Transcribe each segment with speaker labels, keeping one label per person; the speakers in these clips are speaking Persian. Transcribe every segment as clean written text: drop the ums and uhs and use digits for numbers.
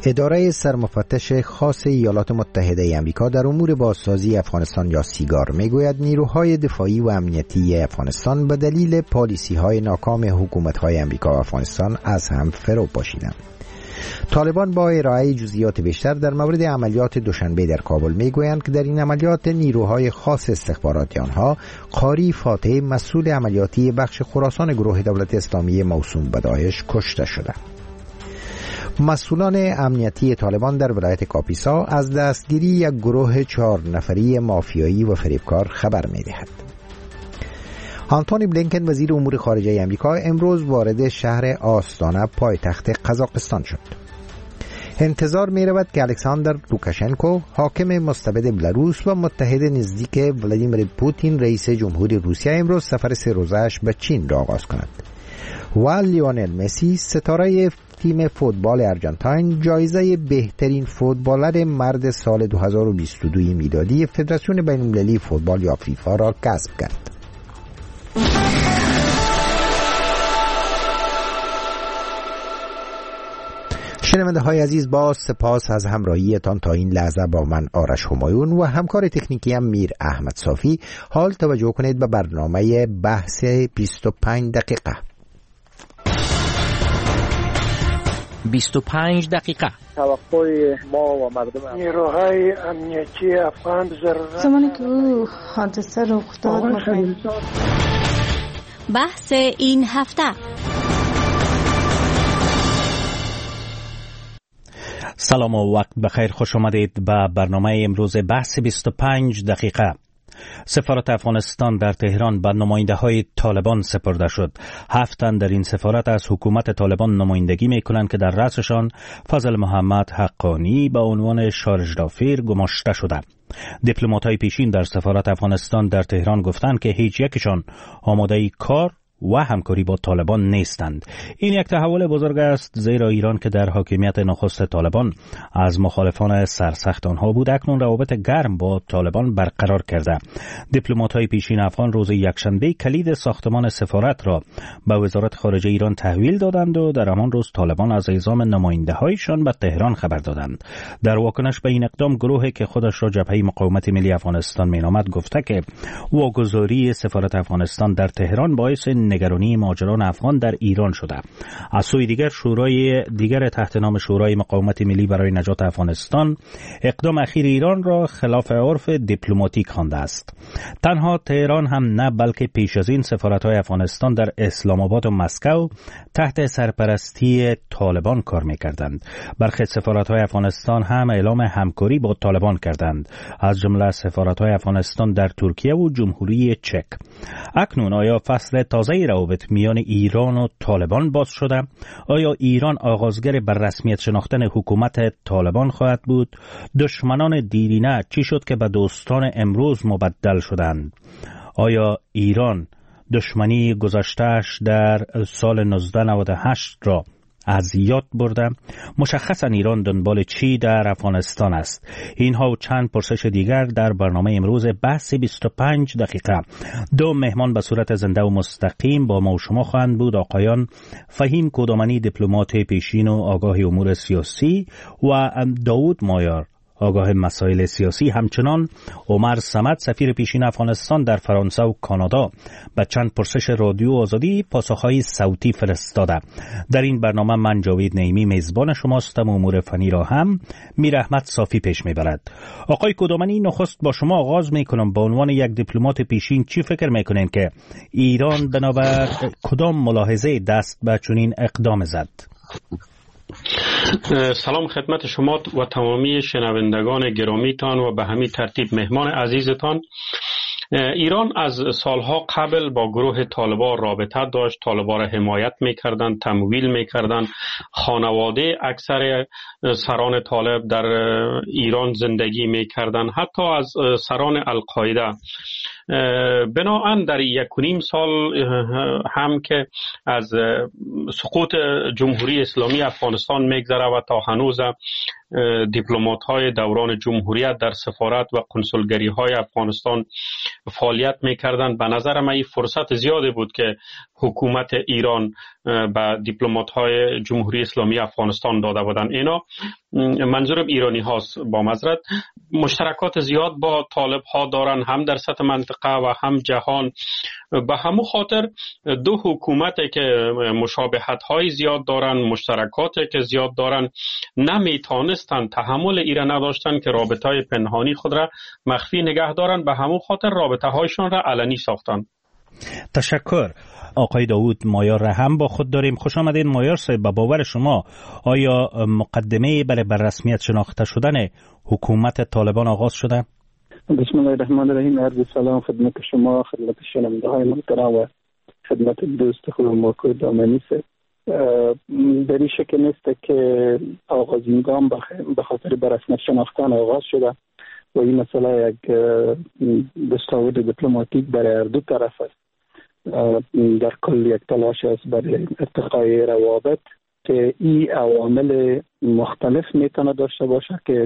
Speaker 1: اداره سرمفتش خاص ایالات متحده آمریکا در امور بازسازی افغانستان یا سیگار میگوید نیروهای دفاعی و امنیتی افغانستان به دلیل پالیسی‌های ناکام حکومت‌های آمریکا و افغانستان از هم فرو پاشیدند. طالبان با ارائه جزئیات بیشتر در مورد عملیات دوشنبه در کابل میگویند که در این عملیات نیروهای خاص استخباراتی آنها قاری فاتح مسئول عملیاتی بخش خراسان گروه دولت اسلامی موسوم به داعش کشته شده. مسئولان امنیتی طالبان در ولایت کاپیسا از دستگیری یک گروه 4 نفری مافیایی و فریبکار خبر می‌دهد. آنتونی بلینکن وزیر امور خارجه آمریکا امروز وارد شهر آستانه پایتخت قزاقستان شد. انتظار می رود که الکساندر لوکاشنکو حاکم مستبد بلاروس و متحد نزدیک ولادیمیر پوتین رئیس جمهوری روسیه امروز سفر 3 روزه‌اش به چین را آغاز کند. و لیونل مسی ستاره تیم فوتبال ارجنتاین جایزه بهترین فوتبالر مرد سال 2022 میلادی فدراسیون بین‌المللی فوتبال یا فیفا را کسب کرد. شنونده های عزیز، با سپاس از همراهیتان تا این لحظه با من آرش همایون و همکار تکنیکی هم میر احمد صافی. حال توجه کنید به برنامه بحث 25 دقیقه.
Speaker 2: 25 دقیقه.
Speaker 3: توقع ما و مردم
Speaker 4: نیروهای امنیتی افغان ضرورت
Speaker 5: زمانی که او حادثه رخ داد
Speaker 6: بحث این هفته.
Speaker 2: سلام و وقت بخیر، خوش آمدید به برنامه امروز بحث 25 دقیقه. سفارت افغانستان در تهران به نماینده‌های طالبان سپرده شد. 7 تن در این سفارت از حکومت طالبان نمایندگی می‌کنند که در رأسشان فضل محمد حقانی به عنوان شارژدافیر گماشته شده. دیپلمات‌های پیشین در سفارت افغانستان در تهران گفتند که هیچ یکشان آماده کار و همکاری با طالبان نیستند. این یک تحول بزرگ است، زیرا ایران که در حاکمیت نخست طالبان از مخالفان سرسخت آنها بود، اکنون روابط گرم با طالبان برقرار کرده. دیپلمات‌های پیشین افغان روز یکشنبه کلید ساختمان سفارت را به وزارت خارجه ایران تحویل دادند و در همان روز طالبان از اعزام نماینده‌هایشان به تهران خبر دادند. در واکنش به این اقدام، گروهی که خودش را جبهه مقاومت ملی افغانستان مینامد گفته که واگذاری سفارت افغانستان در تهران باعث نگرانی مهاجران افغان در ایران شده. از سوی دیگر شورای دیگر تحت نام شورای مقاومت ملی برای نجات افغانستان اقدام اخیر ایران را خلاف عرف دیپلماتیک خوانده است. تنها تهران هم نه، بلکه پیش از این سفارت‌های افغانستان در اسلام آباد و مسکو تحت سرپرستی طالبان کار می‌کردند. برخی سفارت‌های افغانستان هم اعلام همکاری با طالبان کردند، از جمله سفارت‌های افغانستان در ترکیه و جمهوری چک. اکنون آیا فصل تازه روابط میان ایران و طالبان باز شده؟ آیا ایران آغازگر بر رسمیت شناختن حکومت طالبان خواهد بود؟ دشمنان دیرینه چی شد که به دوستان امروز مبدل شدند؟ آیا ایران دشمنی گذشته‌اش در سال 1998 را از یاد برده؟ مشخصا ایران دنبال چی در افغانستان است؟ اینها و چند پرسش دیگر در برنامه امروز بحث 25 دقیقه. 2 مهمان به صورت زنده و مستقیم با ما و شما خواهند بود: آقایان فهیم کدامنی دیپلمات پیشین و آگاه امور سیاسی و داود مایار آگاه مسائل سیاسی، همچنان عمر صمد سفیر پیشین افغانستان در فرانسه و کانادا به چند پرسش رادیو آزادی پاسخهای صوتی فرستاده. در این برنامه من جاوید نعیمی میزبان شماستم و امور فنی را هم میر احمد صافی پیش میبرد. آقای کدامنی، نخست با شما آغاز میکنم. به عنوان یک دیپلمات پیشین چی فکر میکنین که ایران بنابر کدام ملاحظه دست به چنین اقدام زد؟
Speaker 7: سلام خدمت شما و تمامی شنوندگان گرامیتان و به همین ترتیب مهمان عزیزتان. ایران از سالها قبل با گروه طالبان رابطه داشت، طالبان را حمایت میکردند، تمویل میکردند. خانواده اکثر سران طالب در ایران زندگی میکردند، حتی از سران القاعده. بنابراین در 1.5 سال هم که از سقوط جمهوری اسلامی افغانستان میگذره و تا هنوز دیپلمات‌های دوران جمهوریت در سفارت و کنسولگری‌های افغانستان فعالیت می‌کردند. به نظر من این فرصت زیادی بود که حکومت ایران به دیپلمات‌های جمهوری اسلامی افغانستان داده بودند. اینا منظورم ایرانی هاست، با معذرت، مشترکات زیاد با طالب ها دارن، هم در سطح منطقه و هم جهان. به همون خاطر دو حکومتی که مشابهت های زیاد دارن، مشترکاتی که زیاد دارن، نمیتونستن تحمل ایره نداشتن که رابطه های پنهانی خود را مخفی نگه دارن. به همون خاطر رابطه هایشان را علنی ساختن.
Speaker 2: تشکر. آقای داوود مایار را هم با خود داریم. خوش آمدین مایار صاحب. به باور شما آیا مقدمه برای بر رسمیت شناخته شدن حکومت طالبان آغاز شده؟
Speaker 3: بسم الله الرحمن الرحیم. عرض سلام خدمت شما، خدمت شنونده های محترم و خدمت دوست خودم ماکو دامنی صاحب. در این شکل نیست که آغازین گام به خاطر بر رسمیت شناختن آغاز شده و این مسئله یک دستاورد دیپلماتیک برای هر دو طرف است. در کل یک تلاش است برای ارتقای روابط که این عوامل مختلف میتونه داشته باشه که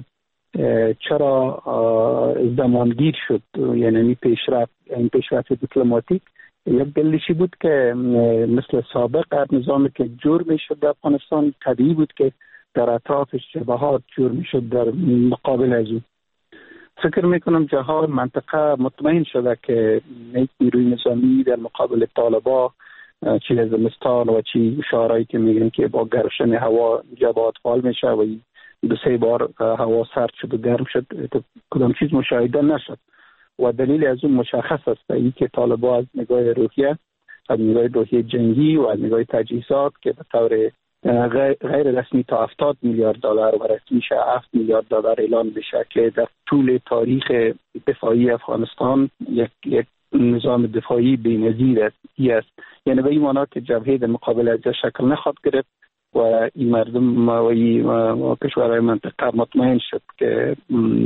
Speaker 3: چرا زمانگیر شد. یعنی پیشرفت دیپلماتیک یک دلیلشی بود که مثل سابق نظامی که جور میشد در افغانستان طبیعی بود که در اطرافش جبهات جور میشد در مقابل از اون. فکر میکنم جهان منطقه مطمئن شده که نیروی نظامی در مقابل طالبا چی زمستان و چی شعارهایی که میگن که با گرشن هوا جبهات فعال میشه و 2-3 بار هوا سرد شد و گرم شد، کدام چیز مشاهده نشد و دلیل از اون مشخص است. این که طالبا از نگاه روحیه، از نگاه روحیه جنگی و از نگاه تجهیزات که به طور غیر رسمی تا 70 میلیارد دلار و رسمی 7 میلیارد دلار اعلان بشه که در طول تاریخ دفاعی افغانستان یک نظام دفاعی بی‌نظیر است. یعنی به این معنی که جبهه در مقابل از شکل نخواهد گرفت و این مردم و این کشورهای منطقه مطمئن شد که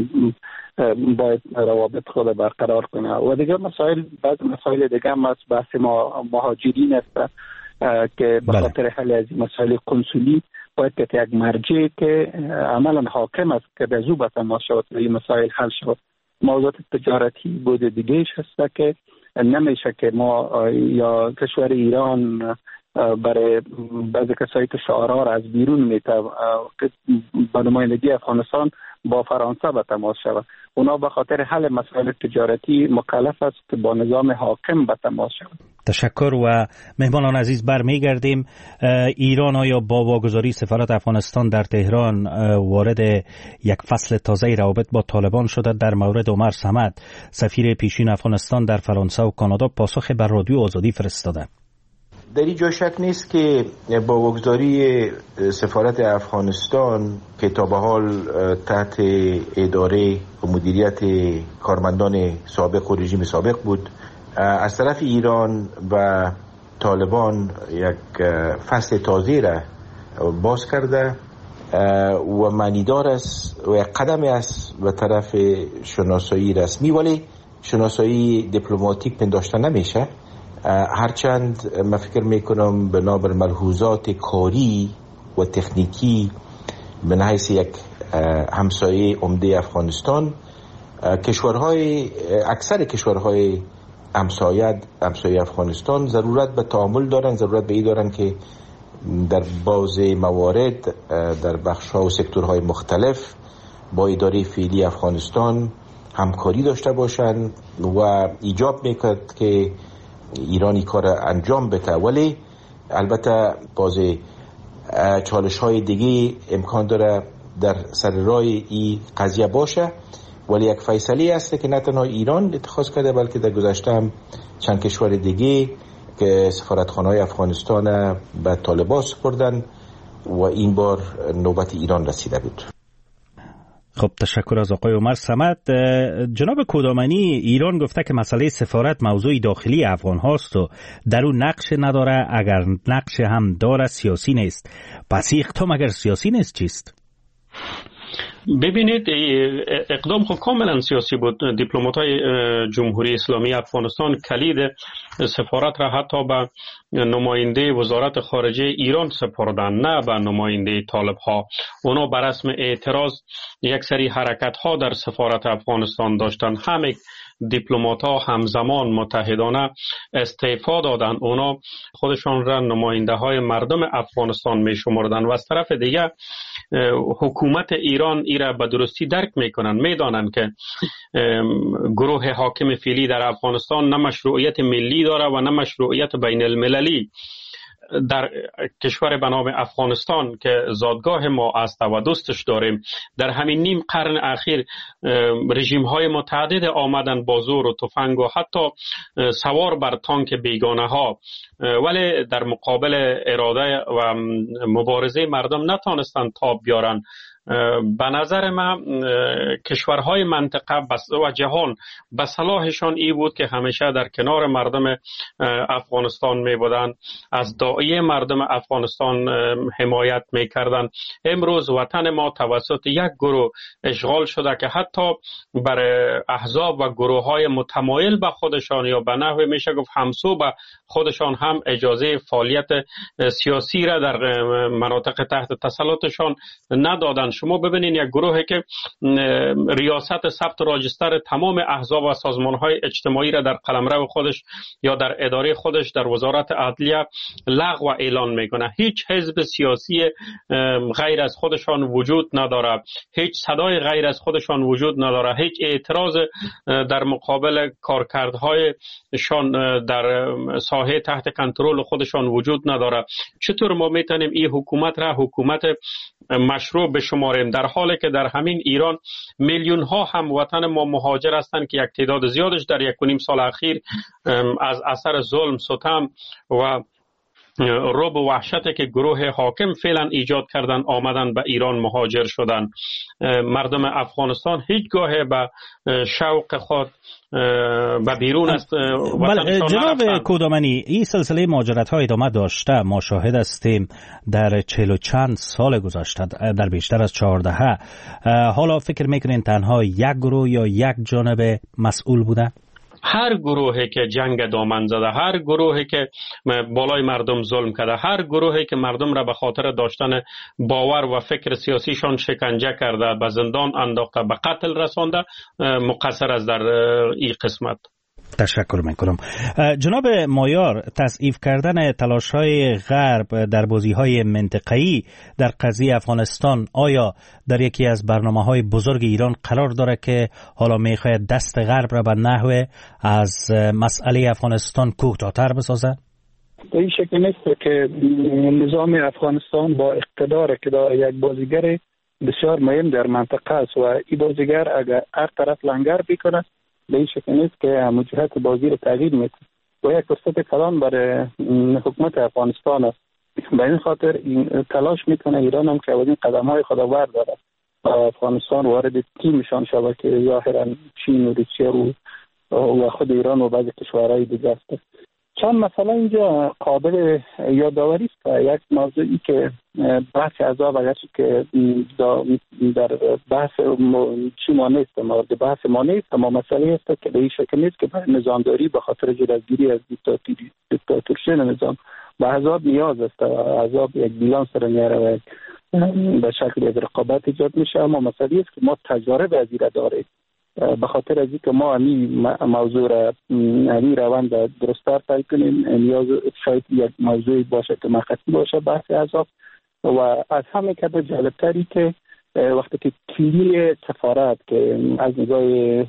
Speaker 3: باید روابط خود برقرار کنه. و دیگر مسائل، بعض مسائل دیگه هم از بحث مهاجرین است که به خاطر حل از مسائل کنسولی باید که یک مرجع که عملا حاکم است که به زو به تماس شود و این مسائل حل شود. موضوعات تجارتی بود دیگهش هست که نمیشه که ما یا کشور ایران برای بعضی کسایی که شعارها را از بیرون میته به نمایندگی افغانستان با فرانسه به تماس شود. اونا به خاطر حل مسائل تجارتی مکلف است که با نظام حاکم به تماس شود.
Speaker 2: تشکر. و مهمانان عزیز برمیگردیم. ایران آیا با واگذاری سفارت افغانستان در تهران وارد یک فصل تازه روابط با طالبان شده؟ در مورد عمر صمد سفیر پیشین افغانستان در فرانسه و کانادا پاسخ بر رادیو آزادی فرستاده.
Speaker 8: در اینجا شک نیست که با واگذاری سفارت افغانستان که تا به حال تحت اداره و مدیریت کارمندان سابق و رژیم سابق بود، از طرف ایران و طالبان یک فصل تازه را باز کرده و معنیدار است و یک قدم است به طرف شناسایی رسمی، ولی شناسایی دیپلماتیک پنداشته نمیشه. هرچند من فکر میکنم بنابر ملحوظات کاری و تکنیکی من حیث یک همسایه عمده افغانستان، اکثر کشورهای همسایه افغانستان ضرورت به تعامل دارن، ضرورت به این دارن که در بعض موارد در بخش‌ها و سکتورهای مختلف با اداره فعلی افغانستان همکاری داشته باشن و ایجاب میکرد که ایرانی کار انجام بده. ولی البته باز چالش‌های دیگه امکان داره در سر راه این قضیه باشه، ولی یک فیصله است که نه تنها ایران اتخاذ کرده بلکه در گذشته هم چند کشور دیگه که سفارتخانه‌های افغانستان به طالبان سپردن و این بار نوبت ایران رسیده بود.
Speaker 2: خب تشکر از آقای عمر صمد. جناب کودامنی، ایران گفته که مسئله سفارت موضوع داخلی افغان هاست و در اون نقش نداره، اگر نقش هم داره سیاسی نیست. پس اقدام اگر سیاسی نیست چیست؟
Speaker 7: ببینید اقدام خود کاملا سیاسی بود. دیپلمات‌های جمهوری اسلامی افغانستان کلید سفارت را حتی به نماینده وزارت خارجه ایران سپردن، نه به نماینده طالب ها. اونا بر رسم اعتراض یک سری حرکت ها در سفارت افغانستان داشتن. همه دیپلمات ها همزمان متحدانه استعفا دادن. اونا خودشان را نماینده های مردم افغانستان می شمردن و از طرف دیگه حکومت ایران ایرا به درستی درک میکنن، میدانن که گروه حاکم فعلی در افغانستان نه مشروعیت ملی داره و نه مشروعیت بین المللی. در کشور به نام افغانستان که زادگاه ما است و دوستش داریم، در همین نیم قرن اخیر رژیم های متعدد آمدن با زور و تفنگ و حتی سوار بر تانک بیگانه ها، ولی در مقابل اراده و مبارزه مردم نتانستند تاب بیارن. به نظر من کشورهای منطقه و جهان به صلاحشان ای بود که همیشه در کنار مردم افغانستان می بودند، از داعیه مردم افغانستان حمایت می کردند. امروز وطن ما توسط یک گروه اشغال شده که حتی بر احزاب و گروه های متمایل به خودشان یا به نحو میشه گفت همسو به خودشان هم اجازه فعالیت سیاسی را در مناطق تحت تسلطشان ندادند. شما ببینید یک گروهی که ریاست ثبت راجستر تمام احزاب و سازمان‌های اجتماعی را در قلمرو خودش یا در اداره خودش در وزارت عدلیه لغو اعلان میکنه. هیچ حزب سیاسی غیر از خودشان وجود نداره، هیچ صدای غیر از خودشان وجود نداره، هیچ اعتراض در مقابل کارکردهایشان در ساحه تحت کنترل خودشان وجود نداره. چطور ما میتونیم این حکومت را حکومت مشروع بشماریم در حالی که در همین ایران میلیون ها هموطن ما مهاجر هستند که یک تعداد زیادش در 1.5 سال اخیر از اثر ظلم، ستم و رعب و وحشتی که گروه حاکم فعلا ایجاد کردن آمدن به ایران مهاجر شدن. مردم افغانستان هیچگاه به شوق خود به بیرون است.
Speaker 2: بله جناب کودامنی، این سلسله مهاجرت ها ادامه داشته. ما شاهد هستیم در 40 و چند سال گذشته در بیشتر از 14. حالا فکر میکنین تنها یک گروه یا یک جانب مسئول بوده؟
Speaker 7: هر گروهی که جنگ دامن زده، هر گروهی که بالای مردم ظلم کرده، هر گروهی که مردم را به خاطر داشتن باور و فکر سیاسیشان شکنجه کرده، به زندان انداخته، به قتل رسانده، مقصر است در این قسمت.
Speaker 2: تشکر میکنم. جناب مایار، تضعیف کردن تلاش‌های غرب در بازی‌های منطقه‌ای در قضیه افغانستان آیا در یکی از برنامه‌های بزرگ ایران قرار داره که حالا می‌خواهد دست غرب را به نحو از مسئله افغانستان کوتاه‌تر بسازه؟
Speaker 3: به این شکل نیست که نظام افغانستان با اقتدار که یک بازیگر بسیار مهم در منطقه است و این بازیگر اگر هر طرف لنگر بکنه به این شکل نیست که موجهت بازی رو تغییر میده و یک فرصت کلان برای حکومت افغانستان است. به این خاطر این تلاش میکنه ایران هم که از این قدم های خود برداره افغانستان وارد تیمشان شود که ظاهرا چین و روسیه و خود ایران و بعضی کشورهای دیگه است. چند مسئله اینجا قابل یادآوری است. یک موضوعی که بحث عذاب اگرچه که در بحث چی ما نیست، مورد بحث ما نیست، اما مسئله است که به این شکل نیست که برای نظامداری به خاطر جلوگیری از دیکتاتوری نظام به عذاب نیاز است. عذاب یک بیلانس را میاره و به شکل یک رقابت ایجاد میشه، اما مسئله است که ما تجارب از این را داریم. به خاطر از اینکه ما این موضوع را این روند درست‌تر طی کنیم نیاز شاید یک موضوعی باشه که مقطعی باشه بحث عذاب و از همه کده جالبتری که وقتی که کلید سفارت که از نگاه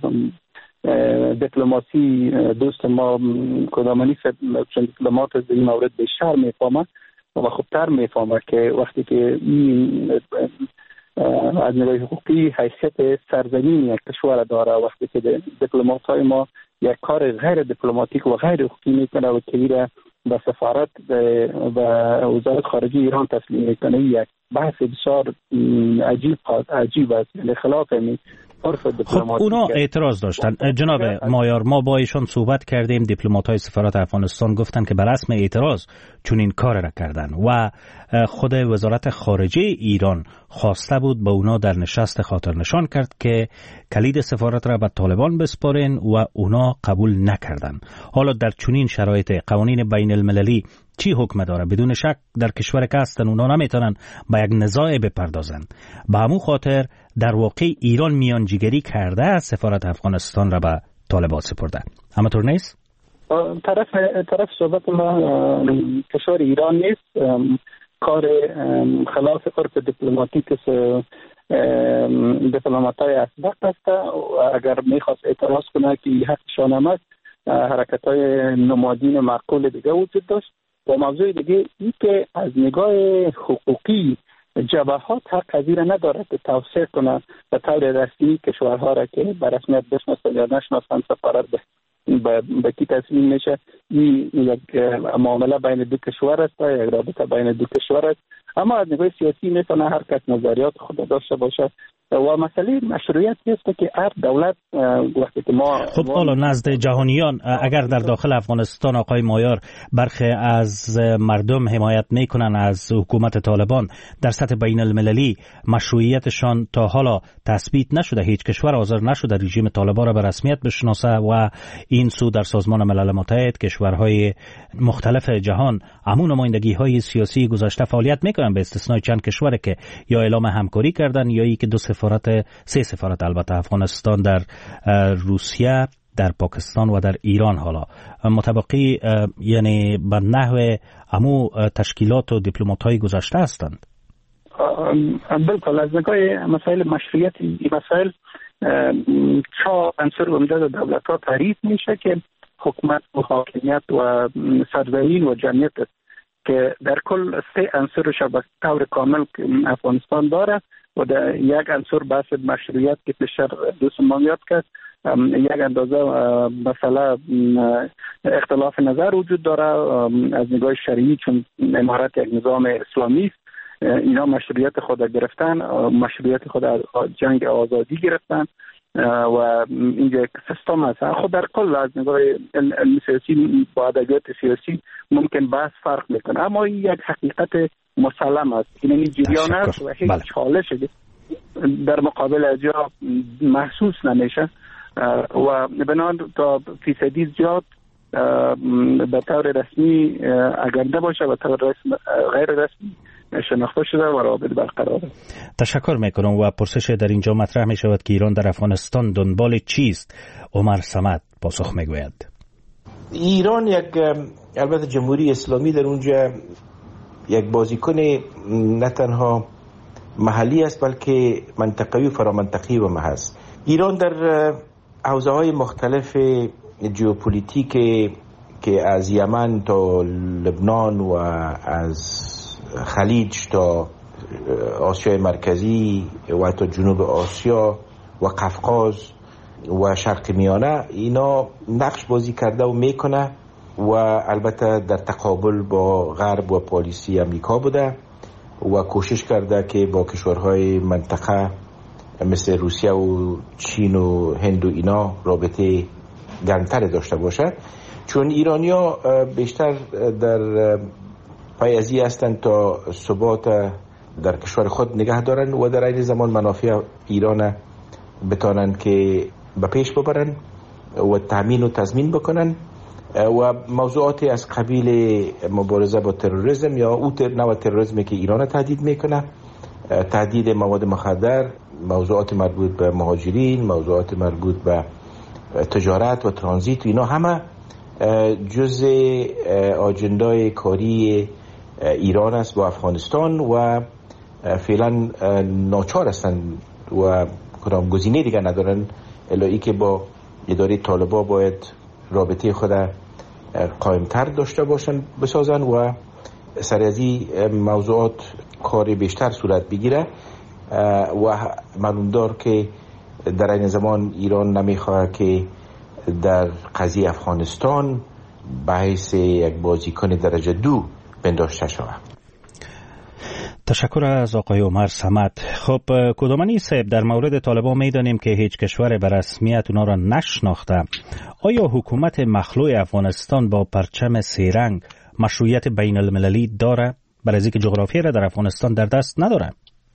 Speaker 3: دیپلماسی دوست ما کودامنی چون دیپلمات از این مورد بیشتر میفهمه و خوبتر میفهمه که وقتی که این از نگاه حقوقی حیثیت سرزمین یک کشور داره، وقتی که دیپلمات های ما یک کار غیر دیپلماتیک و غیر حقوقی میکنه و کلید به سفارت و وزارت خارجه ایران تسلیم میکنه، یک بحث بسیار عجیب است. یعنی خلاف عرف دیپلماتیک.
Speaker 2: خب اونا اعتراض داشتن. جناب مایار، ما با ایشان صحبت کردیم، دیپلمات‌های سفارت افغانستان گفتن که بر رسم اعتراض چون این کار را کردن و خود وزارت خارجه ایران خواسته بود با اونا در نشست خاطر نشان کرد که کلید سفارت را به طالبان بسپارن و اونا قبول نکردن. حالا در چنین شرایط قوانین بین المللی چی حکم داره؟ بدون شک در کشور که هستن اونا نمیتونن با یک نزاع بپردازن. به همون خاطر در واقع ایران میانجیگری کرده سفارت افغانستان را به طالبان سپرده. اما طور نیست؟
Speaker 3: طرف صحبت ما کشور ایران نیست. کار خلاف عرف دیپلماتیک دیپلمات‌های اسبق است. اگر میخواست اعتراض کنه که حقشان هم است، حرکت‌های نمادین معقول دیگه وجود داشت. و موضوع دیگه این که از نگاه حقوقی جبهات حق قضیه ندارد که توصیه کنه به طور رسمی کشورها را که به رسمیت بشناسند یا نشناسند سفارت به کی تصمیم میشه. این یک معامله بین دو کشور است، یک رابطه بین دو کشور است. اما از نگاه سیاسی میتونه هر کس نظریات خود داشته باشه و مسئله مشروعیت است که هر دولت وقتی که ما
Speaker 2: خب حالا نزد جهانیان اگر در داخل افغانستان آقای مایار برخی از مردم حمایت میکنن از حکومت طالبان، در سطح بین المللی مشروعیتشان تا حالا تثبیت نشده، هیچ کشور حاضر نشده رژیم طالبان را به رسمیت بشناسه و این سو در سازمان ملل متحد کشورهای مختلف جهان همون نمایندگی های سیاسی گذاشته فعالیت میکنن، به استثنای چند کشور که یا اعلام همکاری کردن یا ای که سه سفارت البته افغانستان در روسیه، در پاکستان و در ایران حالا مطابقی یعنی به نحو امو تشکیلات و دیپلمات‌های گذشته هستند.
Speaker 3: بالکل از نگاه مسائل مشروعیت این مسائل چه عنصر عمده دولت‌ها تعریف میشه که حکومت و حاکمیت و سرزمین و جمعیت است که در کل سه عنصرش به طور کامل افغانستان داره و در یک عنصر بحث مشروعیت که پیشتر دوست ما یاد کرد، یک اندازه مثلا اختلاف نظر وجود داره از نگاه شرعی چون امارت یک نظام اسلامی است. اینا مشروعیت خود گرفتن، مشروعیت خود جنگ آزادی گرفتن و اینجا یک سیستم هست. خود در کل از نگاه علم سیاسی با ادبیات سیاسی ممکن بحث فرق میکنه، اما این یک حقیقت مسلم است. این جریان است و هیچ چالش در مقابل اجرا محسوس نمیشه و بنابراین تا فیصدی زیاد به طور رسمی اگر نباشه به طور غیر رسمی شناخته شده و روابط برقراره.
Speaker 2: تشکر میکنم و پرسش در اینجا مطرح می شود که ایران در افغانستان دنبال چیست؟ عمر صمد پاسخ میگوید.
Speaker 8: ایران یک البته جمهوری اسلامی در اونجا یک بازیکن نه تنها محلی است بلکه منطقوی و فرامنطقی و هست. ایران در حوزه های مختلف ژئوپلیتیک که از یمن تا لبنان و از خلیج تا آسیای مرکزی و تا جنوب آسیا و قفقاز و شرق میانه اینا نقش بازی کرده و میکنه و البته در تقابل با غرب و پالیسی امریکا بوده و کوشش کرده که با کشورهای منطقه مثل روسیه و چین و هند و اینا رابطه گرمتر داشته باشه، چون ایرانیا بیشتر در پای ازی هستند تا ثبات در کشور خود نگه دارن و در این زمان منافع ایران بتانن که به پیش ببرن و تامین و تضمین بکنن و موضوعاتی از قبیل مبارزه با تروریسم یا او نوع تروریسمی که ایران تهدید میکنه، تهدید مواد مخدر، موضوعات مربوط به مهاجرین، موضوعات مربوط به تجارت و ترانزیت، اینا همه جزء آجندای کاری ایران است با افغانستان و فعلا ناچار هستند و کدام گزینه دیگر ندارن الا ای که با اداره طالبان باید رابطه خود قائمتر داشته باشن بسازن و سر از این موضوعات کاری بیشتر صورت بگیره و معلوم دار که در این زمان ایران نمیخواه که در قضیه افغانستان به حیث یک بازیکن درجه 2 پنداشته شود.
Speaker 2: تشکر از آقای عمر صمد. خب کدامنی صاحب، در مورد طالبان میدانیم که هیچ کشور به رسمیت اونا را نشناخته. آیا حکومت مخلوع افغانستان با پرچم سه‌رنگ مشروعیت بین المللی داره؟ برای اینکه جغرافی را در افغانستان در دست نداره.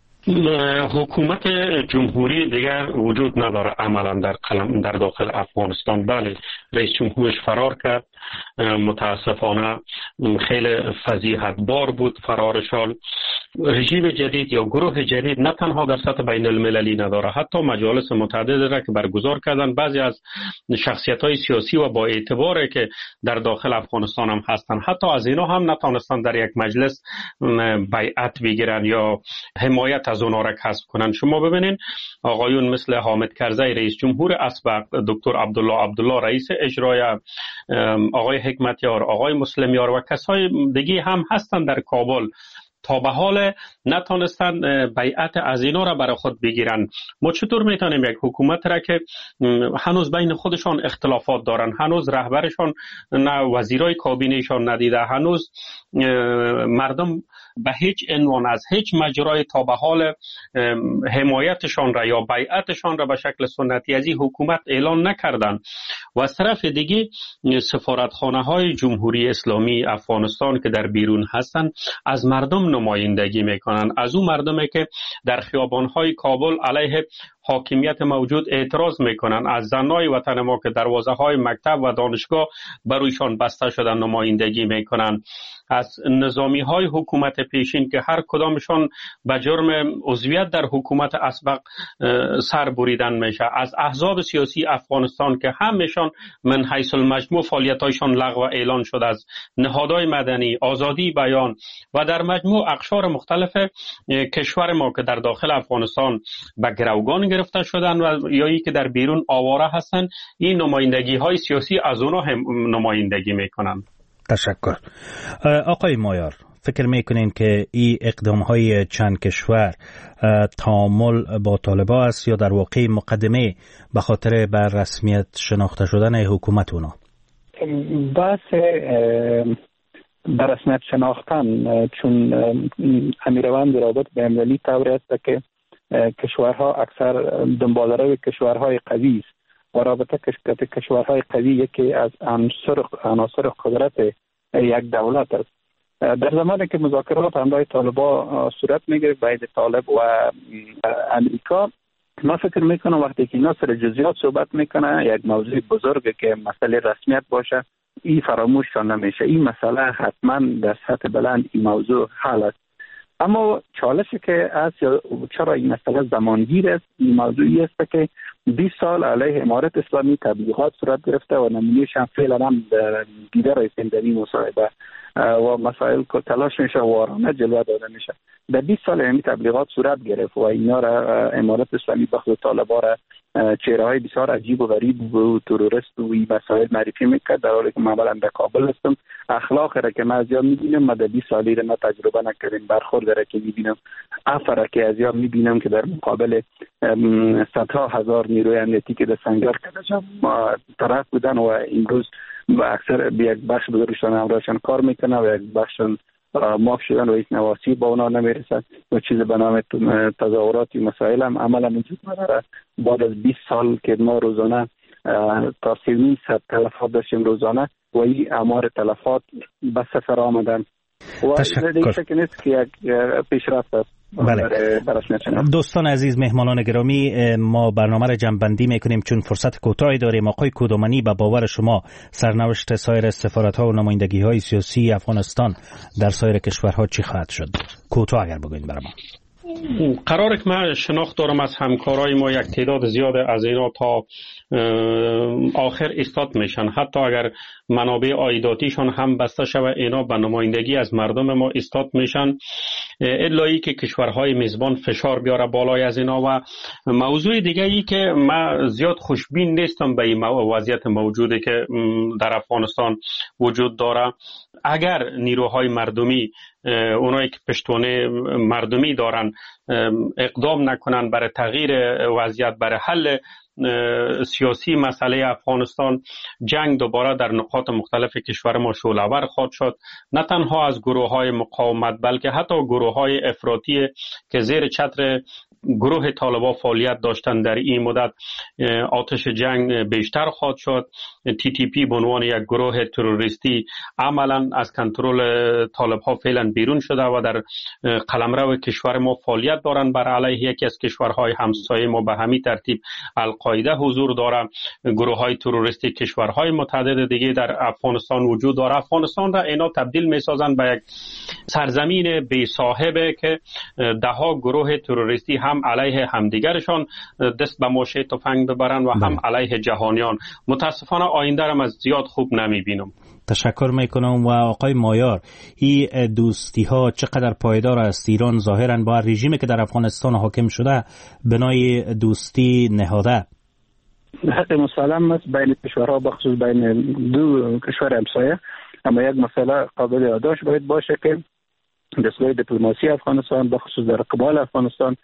Speaker 7: حکومت جمهوری دیگر وجود نداره عملا در داخل افغانستان. بله، رئیس جمهورش فرار کرد، متاسفانه خیلی فضیحت بار بود فرارشان. رژیم جدید یا گروه جدید نه تنها در سطح بین المللی نداره، حتی مجالس متعدد را که برگزار کردن، بعضی از شخصیت‌های سیاسی و با اعتباری که در داخل افغانستان هم هستند، حتی از اینا هم نتونستن در یک مجلس بیعت بگیرن یا حمایت از اونا را کسب کنن. شما ببینین آقایون مثل حامد کرزی رئیس جمهور اسبق، دکتر عبدالله رئیس اجرای، آقای حکمتیار، آقای مسلمیار و کسای دیگه هم هستن در کابل، تا به حال نتونستن بیعت از اینا را برای خود بگیرن. ما چطور میتونیم یک حکومت را که هنوز بین خودشان اختلافات دارن، هنوز رهبرشان نه وزیرای کابینهشان ندیده، هنوز مردم به هیچ عنوان از هیچ مجرای تا به حال حمایتشان را یا بیعتشان را به شکل سنتی از این حکومت اعلان نکردن. و از طرف دیگه سفارتخانه های جمهوری اسلامی افغانستان که در بیرون هستند از مردم نمایندگی میکنن، از اون مردمی که در خیابان‌های کابل علیه حاکمیت موجود اعتراض میکنن، از زنای وطن ما که دروازه‌های مکتب و دانشگاه برویشان بسته شدن نمایندگی میکنن، از نظامی‌های حکومت پیشین که هر کدامشان به جرم عضویت در حکومت اسبق سر بریدن میشه، از احزاب سیاسی افغانستان که همشان من حیث المجموع فعالیت‌هایشان لغو اعلان شد، از نهادهای مدنی، آزادی بیان و در مجموع اقشار مختلف کشور ما که در داخل افغانستان به گروگان گرفته شدن و یا ای که در بیرون آواره هستن، این نمایندگی های سیاسی از اونا هم نمایندگی میکنن.
Speaker 2: تشکر. آقای مایار، فکر میکنین که این اقدام های چند کشور تعامل با طالبان است یا در واقع مقدمه به خاطر بر رسمیت شناخته شدن حکومت اونا؟
Speaker 3: بحث بر رسمیت شناختن چون امیروند رابط بین‌المللی طوری است که کشورها اکثر دنباله‌روی کشورهای قوی است و رابطه کشورهای قوی یکی از عناصر قدرت یک دولت است. در زمانی که مذاکرات همراه طالبان صورت میگیره بین طالب و امریکا، ما فکر میکنم وقتی که اینا سر جزئیات صحبت میکنه، یک موضوع بزرگه که مسئله رسمیت باشه، این فراموش نمیشه. این مسئله حتما در سطح بلند این موضوع حل است. اما چالشی که از چرا این مسئله زمانگیر است، این موضوعی است که 20 سال علیه امارت اسلامی تبلیغات صورت گرفته و نمونهش هم فعلا هم دیده رئیس زندانی مصاحبه و مسائل که تلاش میشه وارانه جلوه داده میشه. در 20 سال همین تبلیغات صورت گرفت و اینا را امارت اسلامی بخصوص طالبان را چهره‌های بسیار عجیب و غریب و تروریست و این مسائل معرفی میکرد، در حالی که ما عملاً در کابل هستم. اخلاق را که ما از یاد میبینم، ما در 20 سالی را ما تجربه نکردیم. برخورد را که میبینم، افرا را که از یاد میبینم که در مقابل صدها هزار نیروی امنیتی که در سنگر کردن طرف بودن و امروز و اکثر یک بخش بزرگشان همراهشان کار میکنه و یک بخششان معاف شدن و هیچ نواسی با اونا نمیرسد و چیز به نام تظاهراتی مسائل هم عملا وجود نداره. بعد از 20 سال که ما روزانه تا 300 تلفات داشتیم روزانه و این اعمار تلفات به سفر آمدن و دیگه که نیست که یک پیشرفت است.
Speaker 2: بله. دوستان عزیز، مهمانان گرامی، ما برنامه را جمع‌بندی میکنیم چون فرصت کوتاهی داریم. آقای کودامنی، به باور شما سرنوشت سایر سفارت‌ها و نمایندگی‌های سیاسی افغانستان در سایر کشورها چی خواهد شد؟ کوتاه اگر بگوین برام.
Speaker 7: قراره که من شناخت دارم از همکارای ما یک تعداد زیاد از اینا تا آخر اثبات میشن، حتی اگر منابع عایداتیشان هم بسته شود اینا به نمایندگی از مردم ما اثبات میشن، الا که کشورهای میزبان فشار بیاره بالای از اینا. و موضوع دیگه ای که من زیاد خوشبین نیستم به این وضعیت موجودی که در افغانستان وجود داره. اگر نیروهای مردمی، اونایی که پشتوانه مردمی دارن، اقدام نکنن برای تغییر وضعیت، برای حل سیاسی مسئله افغانستان، جنگ دوباره در نقاط مختلف کشور ما شعله‌ور خواهد شد، نه تنها از گروه‌های مقاومت بلکه حتی گروه‌های افراطی که زیر چتر گروه طالبان فعالیت داشتن در این مدت آتش جنگ بیشتر خواهد شد. TTP به عنوان یک گروه تروریستی عملا از کنترل طالب‌ها فعلا بیرون شده و در قلمرو کشور ما فعالیت دارند بر علیه یکی از کشورهای همسایه ما. به همین ترتیب القاعده حضور داره، گروه‌های تروریستی کشورهای متعدد دیگه در افغانستان وجود داره. افغانستان را اینا تبدیل می‌سازند به یک سرزمین بی صاحبه که دهها گروه تروریستی هم علیه همدیگرشان دست به ماشه تفنگ ببرن و هم علیه جهانیان. متاسفانه آینده را از زیاد خوب نمیبینم.
Speaker 2: تشکر میکنم. و آقای مایار، این دوستی ها چقدر پایدار است؟ ایران ظاهرا با رژیمی که در افغانستان حاکم شده بنای دوستی نهاده.
Speaker 3: حق مسلم است بین کشورها، بخصوص بین دو کشور همسایه. اما یک مسئله قابل یادداشت باید باشه که دستگاه دیپلماسی افغانستان بخصوص در قبال افغانستان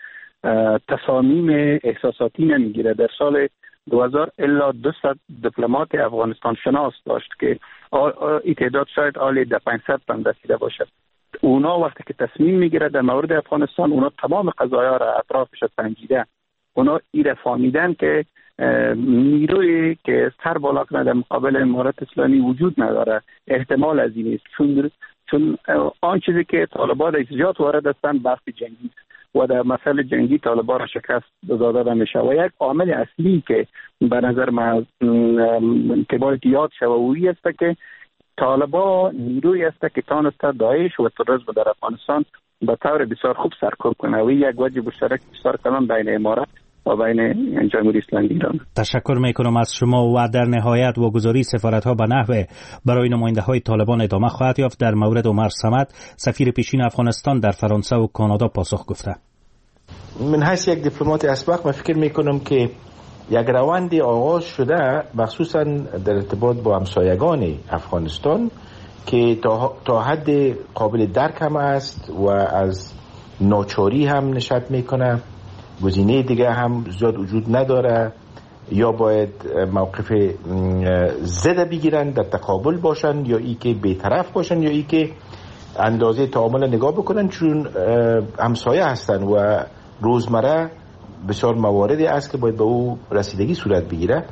Speaker 3: تصامیم احساساتی نمیگیره. در سال 2000 الا 200 دیپلمات افغانستان شناس داشت که این تعداد شاید عالی در 500 تن رسیده باشد. اونا وقتی که تصمیم میگیره در مورد افغانستان، اونا تمام قضایا را اطرافش سنجیده. اونا ایره فهمیدن که نیروی که سر بالا کنه در مقابل امارت اسلامی وجود نداره. احتمال از این است چون آن چیزی که طالبان در زیاد وارد هستند بحث جنگی و در مسئله جنگی طالبان را شکست داده میشه. و یک عامل اصلی که به نظر من که باید یاد شوی است که طالبان نیروی است که تانسته داعش و تروریسم در افغانستان به طور بسیار خوب سرکوب کنه و یک وجه مشترک بسیار کلان بین امارات و بین جمهوری اسلامی ایران.
Speaker 2: تشکر میکنم از شما. و در نهایت واگذاری سفارت‌ها به نحو برای نماینده‌های طالبان ادامه خواهد یافت. در مورد عمر صمد، سفیر پیشین افغانستان در فرانسه و کانادا، پاسخ گفته:
Speaker 8: من حیث یک دیپلمات اسبق من فکر میکنم که یک روندی آغاز شده، مخصوصا در ارتباط با همسایگان افغانستان، که تا حد قابل درک هم است و از ناچاری هم نشأت میکنه. گزینه دیگه هم زیاد وجود نداره، یا باید موقف ضد بگیرن در تقابل باشن، یا ای که بی‌طرف باشن، یا ای که اندازه تعامل نگاه بکنن، چون همسایه هستن و روزمره بسیار مواردی است که باید به او رسیدگی صورت بگیره.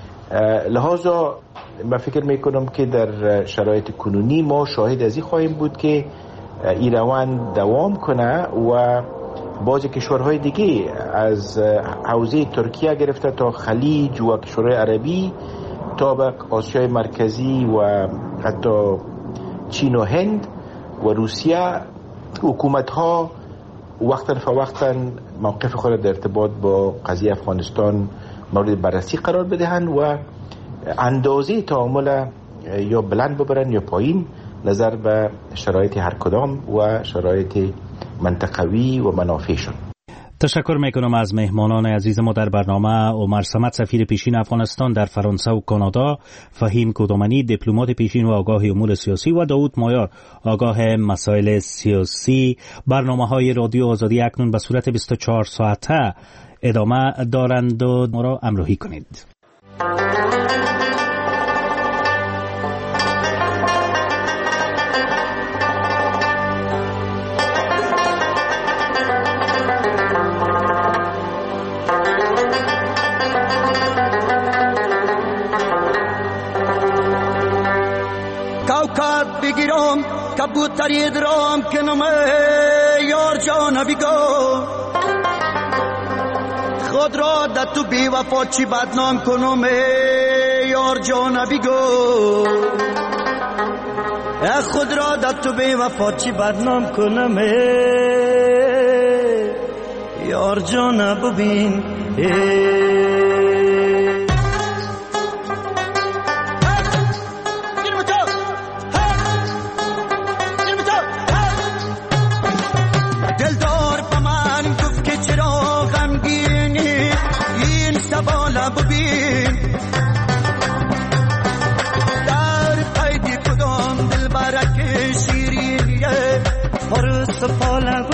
Speaker 8: لحاظا من فکر میکنم که در شرایط کنونی ما شاهد از این خواهیم بود که این روند دوام کنه و بعضی کشورهای دیگه از حوزه ترکیه گرفته تا خلیج و کشورهای عربی تا به آسیای مرکزی و حتی چین و هند و روسیه، حکومت‌ها وقتا فوقتا موقف خود در ارتباط با قضیه افغانستان مورد بررسی قرار بدهند و اندازه تعامل یا بلند ببرن یا پایین، نظر به شرایط هر کدام و شرایط منطقوی و منافعشون.
Speaker 2: تشکر میکنم از مهمانان عزیز ما در برنامه: عمر صمد، سفیر پیشین افغانستان در فرانسه و کانادا، فهیم کدومنی، دیپلمات پیشین و آگاه امور سیاسی، و داود مایار، آگاه مسائل سیاسی. برنامه‌های رادیو آزادی اکنون به صورت 24 ساعته ادامه دارند و ما را همراهی کنید.
Speaker 9: بگیرم کبوتری درام کنم یار جان بگو خود را در تو بی وفا چی بدنام کنم یار جان بگو خود را در تو بی وفا چی بدنام کنم یار جان ببین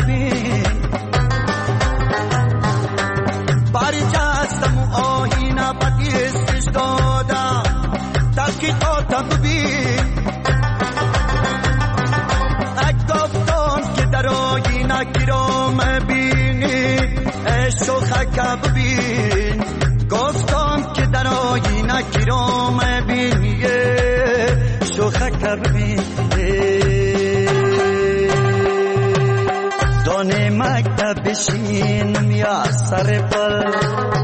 Speaker 9: برجستم آهینه دانه مکتب بشینم یا سر پل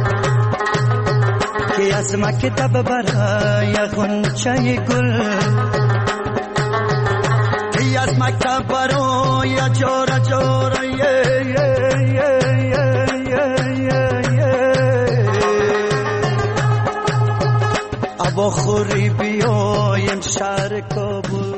Speaker 9: که از مکتب برای غنچه گل که از مکتب برای جور جور ابا خوری بیایم شهر کابل